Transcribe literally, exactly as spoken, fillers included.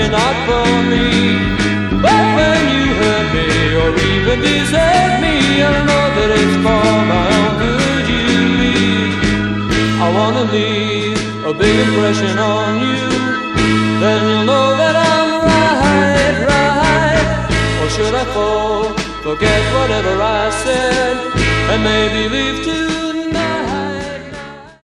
you're not for me. But when you hurt me or even desert me, I know that it's for my own good you leave. I wanna leave a big impression on you, then you'll know that I'm right, right. Or should I fall, forget whatever I said, and maybe leave to